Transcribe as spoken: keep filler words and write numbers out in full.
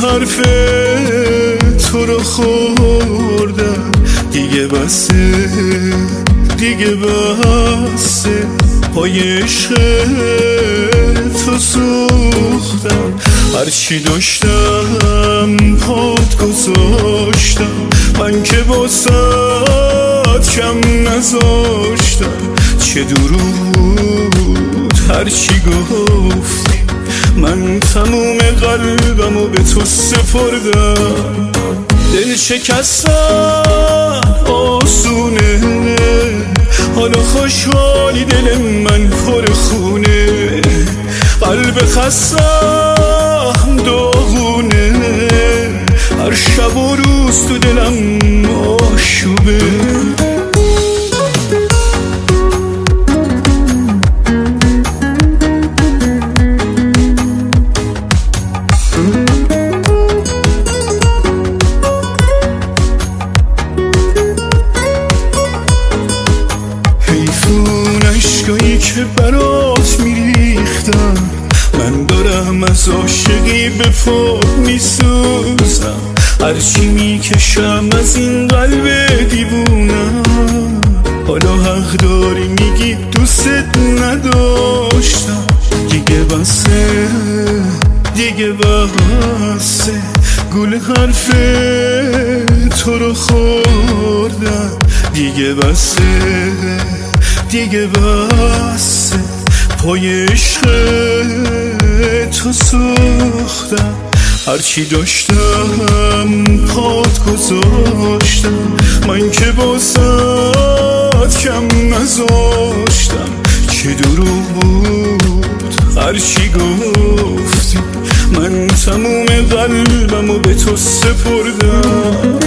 حرف تو رو خوردم، دیگه بسه دیگه بسه، پای عشق تو سوختم. هرچی داشتم پات گذاشتم، من که باسات کم نذاشتم. چه دروغ بود هرچی گفتی، من تموم قلبمو به تو سپردم. دل شکستن آسونه، حالا خوشحالی دل من پر خونه. قلب خستم داغونه، هر شب و روز تو دلم آشوبه. اشکایی که برات میریختم، من دارم از عاشقی به فوق میسوزم. هرچی میکشم از این قلب دیوونم، حالا حق داری میگی دوست نداشتم. دیگه بسه دیگه بسه، گول حرف تو رو خوردم. دیگه بسه دیگه بسه، پای عشق تو سوختم. هرچی داشتم پات گذاشتم، من که باسات کم نذاشتم. چه دروغ بود هرچی گفتی، من تموم قلبمو به تو سپردم.